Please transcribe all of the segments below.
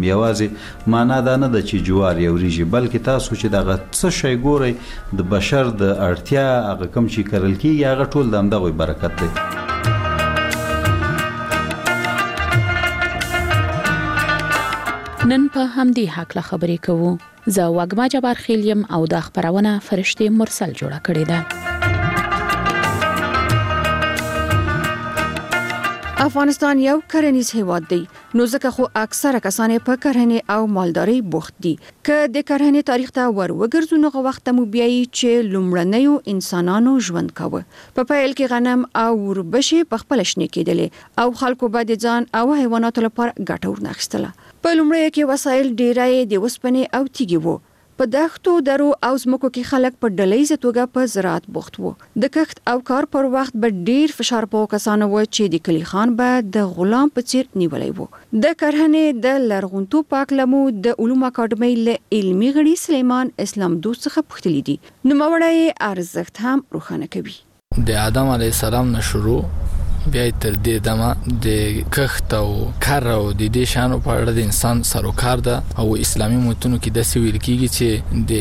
هم یوازې معنا دا نه ده چې جوار یا وریجې، بلکې تاسو چې دغه څه شی ګورئ د بشر د اړتیا هغه کوم چې کرل کېږي هغه ټول د همدغوی برکت دی. نن په همدې هکله خبرې کوو. زه وګما جبار خیل یم او دا خبرونه فرشته مرسل جوړه کړې ده. افغانستان یو کرنیز هیواد دی، نو ځکه خو اکثره کسان په کرهنې او مالدارۍ بوخت دي. که د کرهنې تاریخ ته ور وګرځو نو وخت مو بیایي چې لومړنیو انسانانو ژوند کاوه. په پیل کې غنم او وربشې په خپل شنه کېدلې او خلکو به د ځان او حیواناتو لپاره ګټه ورناخستله. په لومړیو کې وسایل ډیری د وسپنې او تیږې وو. په دښتو درو او ځمکو کې خلک په ډلهیزه توګه په زراعت بوخت وو. د کښت او کار پر وخت به ډیر فشار په کسانو و چې د کلی خان به د غلام په څیر نیولې وو. د کرهنې د لرغونتوب پاکلمو د علوم اکاډمۍ له علمي غړي سلیمان اسلام دوست څخه پوښتلې دي. نوموړی ارزښت هم روښانه کوي. د آدم علیه السلام نه شروع بیا تر دې دمه د کښت او کار او د دې شانو په اړه د انسان سروکار ده او اسلامي متونو کې د ویل کېږي چې د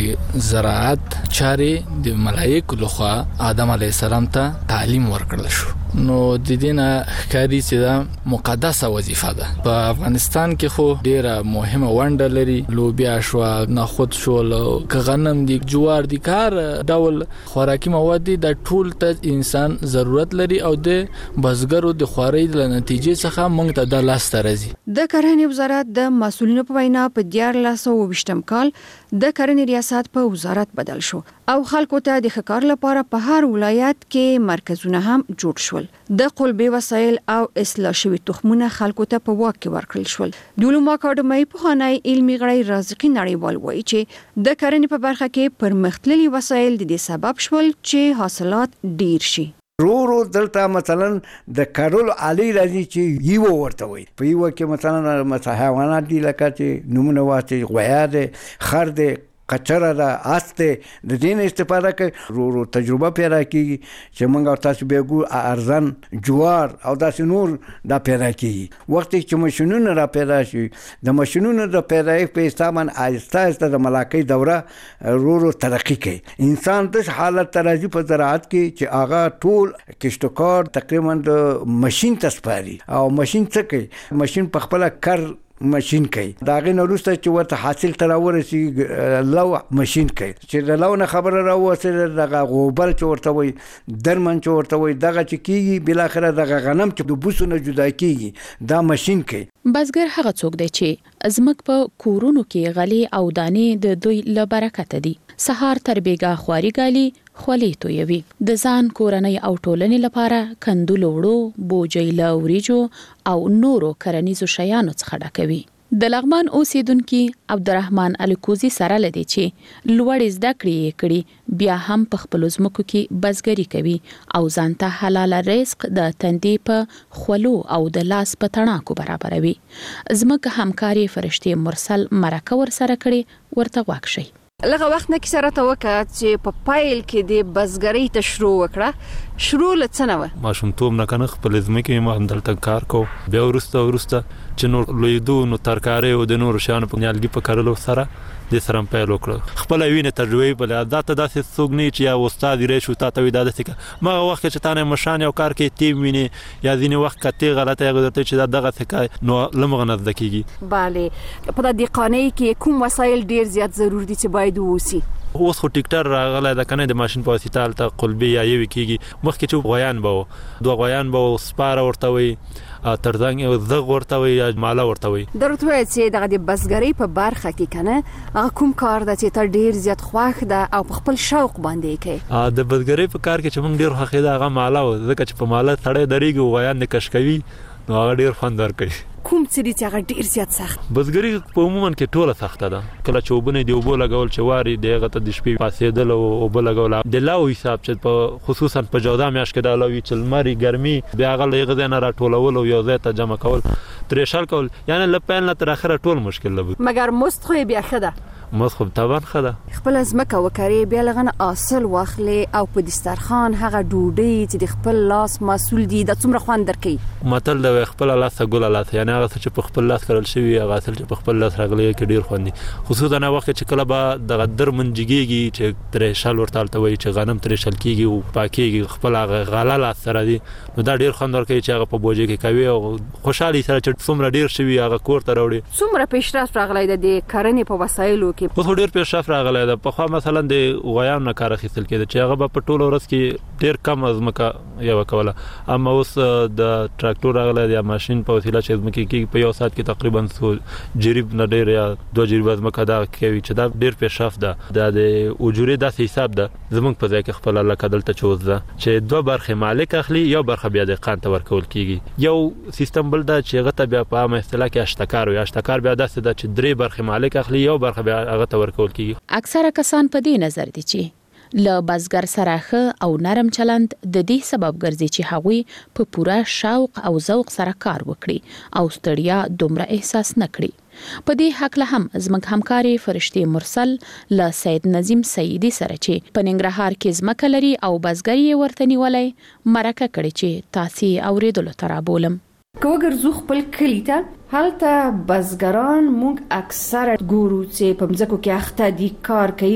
زراعت چارې د ملائکه لخوا آدم علیه السلام ته تعلیم ورکړل شو. نو د دینه ښکاری چې دا مقدسه وظیفه ده. په افغانستان کې خو ډیره مهمه ونډه لري. لوبیا شو، نخود شو، غنم دي، جوار دي، کار ډول خوراکي مواد دي د ټول ته انسان ضرورت لري او د بزګرو د خوارۍ د نتیجې څخه موږ ته د لاس ترازي. د کرهنې وزارت د مسؤلینو په وینا په 1428 کال د کرنې ریاست په وزارت بدل شو او خلکو ته د ښکار لپاره په هر ولایت کې مرکزونه هم جوړ شول. د قلبي وسایل او اصلاح شوی تخمونه خلکو ته په واک کې ورکړل شول. د علوم اکاډمۍ پوهنای علمي غړي رازقي نړیوال وایي چې د کرنې په برخه کې پرمختللي وسایل د دې سبب شول چې حاصلات ډیر شي. رو دلته مثلا د کارول علی راځي چې یو ورته وي. په یو کې مثلا حیوانات دي لکه چې نمونه واسطه غویا ده، خر ده، کچره ده، آسته د دین استفاده کوي. رو تجربه پیدا کیږي چې موږ تاسو به ګو ارزان جوار او داسې نور دا پیدا کیږي. وخت چې ماشینونه را پیدا شي، د ماشینونو د پیدایښت په استعمال آهسته آهسته د ملاکۍ دوره رو ترقی کوي. انسان د حالت ترازی په زراعت کې چې هغه ټول کشتکار تقریبا د ماشین تسپاري او ماشین څه کوي؟ ماشین په خپل کار ماشین کوي. دا غي نورسته چې ورته حاصل تراور شي لو ماشین کوي. چې د لو نه خبره راوځي دغه غوبل چې ورته وي، درمن چې ورته وي، دغه چې کیږي بل اخره دغه غنم چې د بوسونو جدا کیږي دا ماشین کوي. بزګر هغه څوک دی چې ازمک په کورونو کې غلي او دانې د دوی له برکت دي. سهار تر بیګا خواري ګالي خولې تویوي. د ځان کورنۍ او ټولنې لپاره کندو وړو، بوجۍ له وریجو او نورو کرنیزو شیانو څخه ډکوي. د لغمان اوسیدونکو عبدالرحمن الکوزی سره لدی چې لوړ زده کړې کړي بیا هم په خپل ځمکو کې بزګری کوي او ځانته حلال رزق د تندې په خولو او د لاس په تڼاکو برابروي. ځمکه همکاري فرشته مرسل مرکه ور سره کړي، ورته واکشي. لغه وخت نه کیسه راته وکړه چې په پایل کې د بزګرۍ ته شروع وکړه. شروع لڅنه و ماشومتوب نه کنه خپل ځمکې ما دلته کار کو. بیا ورسته چې نور لویدو نو ترکاري او د نور شان په نیالګي په کارلو سره د سرم پیل وکړه. خپل وینه تجربه بل عادت داسې څوګنی چې یا استاد یې شو تا ته وی داسې ما وخت چې تانه مشان یو کار کې تیم ویني یا ځینې وخت کته غلطه غوړته چې دغه څه نو لمغه نه دکېږي. bale په دې قانې کې کوم وسایل ډیر زیات ضروري دي چې باید ووسی؟ اوس خو ټیکټر راغله د کنه د ماشين په واسطه ته قلبي یا یو کېږي. مخکې چې غویان به دوه غویان به سپاره ورته وي، ترڅنګ یو زغ ورته وي یا مالا ورته وي. درته وایي چې دغه د بزګرۍ په برخه کې کنه هغه کوم کار د چې تر ډیر زیات خوښ ده او په خپل شوق باندې کوي. د بزګرۍ په کار کې چې موږ ډیر خوښ ده هغه مالا ځکه چې په مالا سړی درېږي غویان نه کش کوي نو هغه ډیر خوند ورکوي. کوم څه دي چې هغه ډیر زیات سخت؟ بزګري په عموما کې ټوله سخته ده. کله چې وبنه دی وبو لګول چې واري دغه ته د شپې پاسېدل او وبو لګول د لاو حساب چې په خصوصا په 14 میاشت کې د لاوي چې لمري ګرمي بیا غل یغه نه راټولول او یو ځای ته جمع کول ترېشل کول یعنی لپین تر اخره ټول مشکل لبو. مګر مست خو بیا خده مس خو تاوان خده خپل ځمکه وکړي بیا لغنه اصل واخلي او په دسترخوان هغه ډوډۍ چې د خپل لاس مسول دي د څومره خوان درکې متل د خپل لاس ګل لاس یعنی هغه چې په خپل لاس کړل شوی هغه اصل چې په خپل لاس راغلی کې ډیر خوندي خصوصا نه وخت چې کله به د غدر منجګيږي چې ترې شال ورته وي چې غنم ترې شل کیږي او پاکيږي خپل غاله لاس سره دي نو دا ډیر خوند ورکوي چې هغه په بوجي کې کوي او خوشحالي سره چې څومره ډیر شوی هغه کور ته راوړي څومره پیشرفت راغلی د کرنې په وسایلو کې خو ډیر پیشرفت راغلی ده په خو مثلا د غویان نه کار اخیستل کېده چې هغه په ټوله ورځ کې ډیر کم ازمکه یو کوله اما اوس د ټراکټور راغلی یا ماشين په وسیله چې ازمکه کې په یو سات کې تقریبا 100 جریب نه ډیر یا 2 جریب ازمکه دا کوي چې دا ډیر پیشرفت ده د اجوري د حساب ده زمونږ په ځای کې خپل الله کدل ته چوز ده چې دوه برخه مالک اخلي یو برخه بیا د قان ته ورکول کیږي یو سیستم بل دا چې هغه ته بیا په عامه اصطلاح کې اشتکار وي اشتکار بیا داسې ده چې درې برخه مالک اخلي یو برخه بیا هغه ته ورکول کیږي اکثره کسان په دې نظر دي چې له بزګر سره ښه او نرم چلند د دې سبب ګرځي چې هغوی په پوره شوق او ذوق سره کار وکړي او ستړیا دومره احساس نه کړي په دې حق له هم زموږ همکاري فرشتي مرسل له سید نظیم سیدی سره چې په ننګرهار کې زمکه لري او بزګری ورته نیولې مرکه کړي چې تاسو اوریدلو ترا بولم کوګر زو خپل کلی ته هلته بزګران مونږ اکثره ګورو چې په مځکو کې اخته دي کار کوي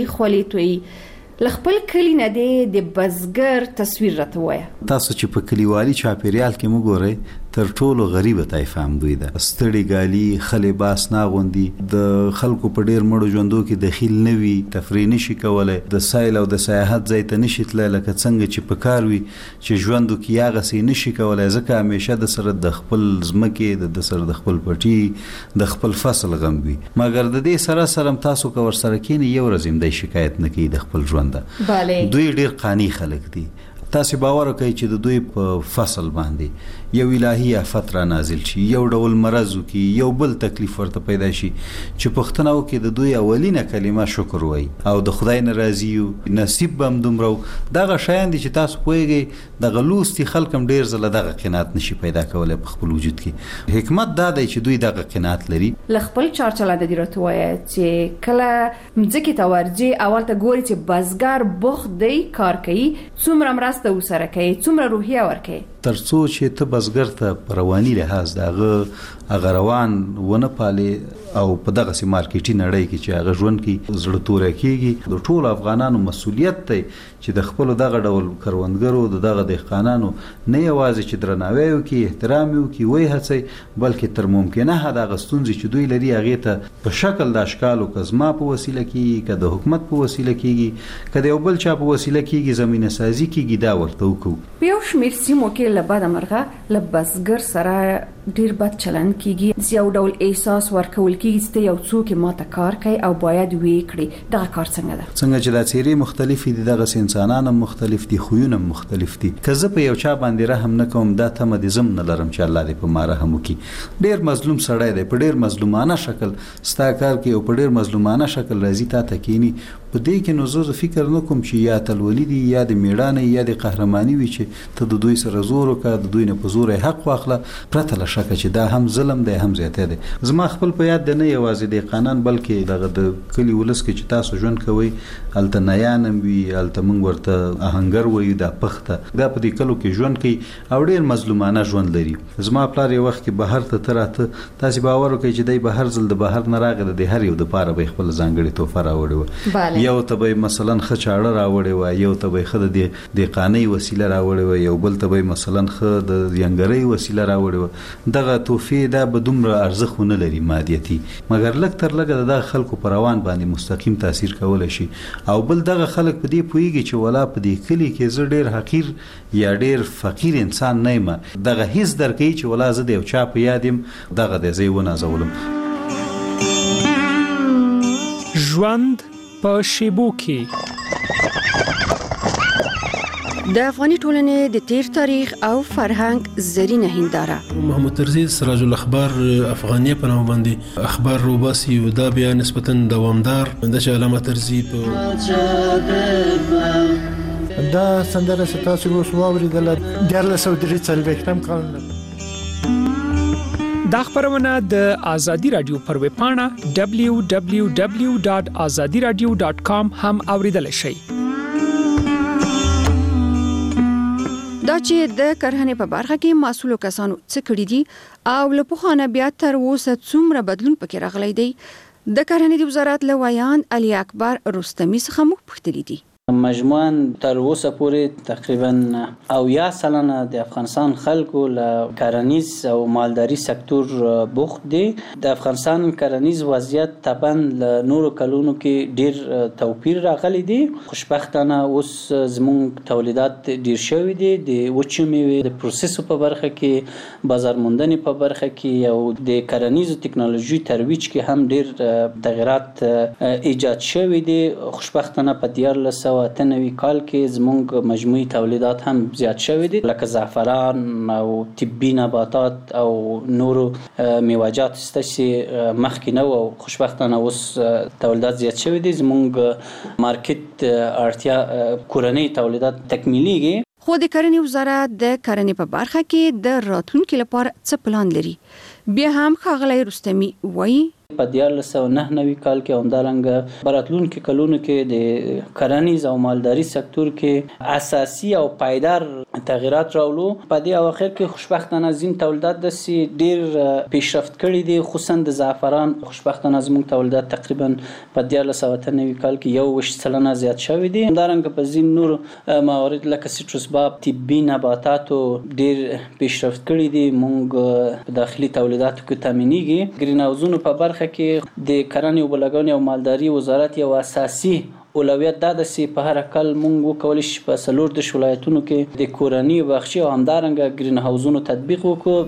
خولې لخپل کلی نه د بزګر تصویر راته وای تاسو چې په کلیوالي چاپیریال کې موږ تر ټولو غریبه طایفه هم دوی ده ستړي ګالي خلې باس ناغوندي د خلکو په ډیر مړو ژوندو کې دخیل نوي تفریح نشي کولای د سایل او د سیاحت ځای ته نشي تللی لکه څنګه چې په کار وي چې ژوندو کې هغه سي نشي کولای ځکه همیشه د سره د خپل ځمکې د سره د خپل پټي د خپل فصل غم وي مګر د دې سره سره تاسو کو ور سره کینی یو ورځ د شکایت نه کوي د خپل ژوند دوی ډیر قانی خلک دي تاسو باور کوي چې د دوی په فصل باندې یو الهي آفت را نازل شي یو ډول مرض وکي یو بل تکلیف ورته پیدا شي چې پښتنو کې د دوی اولینه کلمه شکر وای او د خدای ناراضي او نصیب بم دومره دغه شیان دي چې تاسو پوهیږئ د غلوستي خلکم ډیر زله دغه قناعت نشي پیدا کولای په خپل وجود کې حکمت دا دی چې دوی دغه قناعت لري لخپل چارچلا د دیرته وای چې کله مځکه ته ورځي اول ته ګوري چې بزګر بوخ دی کار کوي څومره مرسته وسره کوي څومره روحیه ورکوي ترڅو چې ته بزګر ته پروانی لحاظ دغه روان ونه پالي او په دغه سي مارکیټي نړۍ کې چې هغه ژوند کې زړه تور کېږي د ټولو افغانانو مسولیت دی چې د خپل دغه ډول کروندګرو دغه دهقانانو نه یوازې چې درناوی وکړي احترام وکړي وای هڅي بلکې تر ممکنه هدا غستونځي چې دوی لري هغه ته په شکل د اشکالو کزما په وسیله کې کده حکومت په وسیله کېږي کده یو بل چا په وسیله کېږي زمينه سازي کېږي دا ورته وکړو په یو شمیر سیمو کې لبد مرغه لبزګر سره ډیر بد چلند کیږي یو ډول احساس ورکول کیږي چې یو څوک ماته کار کوي او باید وی کړي دا کار څنګه ده څنګه چې د چیرې مختلفې دي دغه انسانانو مختلف دي خوونه مختلف دي کزه په یو چا باندې رحم نکوم دا ته مې زم نه لرم چې الله دې په ما رحم وکړي ډیر مظلوم سړی دی په ډیر مظلومانه شکل ستا کار کوي او په ډیر مظلومانه شکل راځي تا ته کینی په دې کې نو زه فکر نکوم چې یا تلولی دي یا د میړانه یا د قهرمانی وي چې ته د دوی سره زور وکړه د دوی نه په زور حق واخله پرته له شک چې دا هم ظلم دی هم زیاته دی زما خپل په یاد نه یوازې د قانون بلکې دغه د کلی ولس کې چې تاسو ژوند کوي الته نیانم وی الته موږ ورته اهنګر وي د پخته دا په دې کلو کې ژوند کوي او ډیر مظلومانه ژوند لري زما پلار یو وخت کې بهر ته تراته تاسو باور وکړئ چې دای بهر ځل د بهر نه راغله د هر یو د پاره به خپل ځانګړي توفه راوړي یو ته به مثلا خچاړه راوړي و یو ته به خد د قانوني وسیله راوړي و یو بل ته به مثلا خد د ینګري وسیله راوړي و دغه توفه دا به دومره ارزښت نه لري مادیتي مګر لک تر لګه د خلکو پر روان باندې مستقیم تاثیر کولای شي او بل دغه خلک په دې پويږي چې ولا په دې کلی کې زړه ډیر حقیر یا ډیر فقیر انسان نه یم دغه هیڅ درکې چې ولا زه د یو چا په یادم دغه د زی ونه زولم ژوند په شیبو کې د افغاني ټولنې د تیر تاریخ او فرهنګ زرینه هنداره محمد ترزی سراج الاخبار افغانیه په نوم باندې اخبار روباسي او دا بیا نسبتا دوامدار د علامه ترزی په دا سندره ستاسو اوس واوریدل 1443 کال دا خبرونه د آزادي رادیو پر ویب پاڼه www.azadiradio.com هم اوریدل شئ. دا چې د کرهنې په برخه کې مسؤلو کسانو څه کړی دي او له پخوانه بیا تر اوسه څومره بدلون پکې راغلی دی، د کرهنې د وزارت لویان علي اکبر رستمي څخه موږ پوښتنې دي. مجموعاً تر اوسه پورې تقریبا 80% د افغانستان خلکو له کرنیز او مالداري سکتور بوخت دي. د افغانستان کرنیز وضعیت طبعا له نورو کلونو کې ډیر توپیر راغلی دی. خوشبختانه اوس زموږ تولیدات ډیر شوي دي، د وچو میوې د پروسسو په برخه کې، بازار موندنې په برخه کې او د کرنیزو ټکنالوژي ترویج کې هم ډیر تغیرات ایجاد شوي دي. خوشبختانه په 2093 کال کې زموږ مجموعي تولیدات هم زیات شوي دي، لکه زعفران او طبي نباتات او نورو میوه‌جات ستاسي مخکې نه و. خوشبختانه اوس تولیدات زیات شوي دي، زموږ مارکیټ اړتیا کورنۍ تولیدات تکمیلیږي. خو د کرنې وزارت د کرنې په برخه کې د راتلونکي لپاره څه پلان لري؟ بیا هم ښاغلی رستمي وایي په 1999 کال کې همدارنګه براتلونکو کلونو کې د کرنیز او مالداري سکتور کې اساسي او پایدار تغیرات راولو. په دې اواخر کې خوشبختانه زین تولیدات د سي ډیر پیشرفت کړي دي، خصوصا د زعفران. خوشبختانه زموږ تولیدات تقریبا په 1993 کال کې 21% زیات شوي دي. همدارنګه په زین نور موارد لکه سیټروس باب، طبي نباتاتو ډیر پیشرفت کړي دي. موږ په داخلي تولیداتو کې تامینېږي. ګرین هاوزونو په برخه کې د کرنې او بلګونې او مالداري وزارت یو اساسي اولویت دا د سی په هر کال مونږ وکول شي په 14 ولایتونو کې د کورنۍ بخشي او همدارنګه ګرین هاوزونو تطبیق وکړو.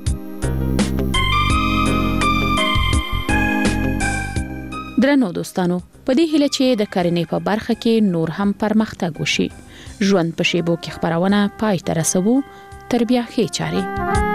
درنو دوستانو، په دې هیله چې د کرنې په برخه کې نور هم پرمختګ وشي، ژوند په شیبو کې خبرونه پای ته رسوو. تر بیا ښې چارې.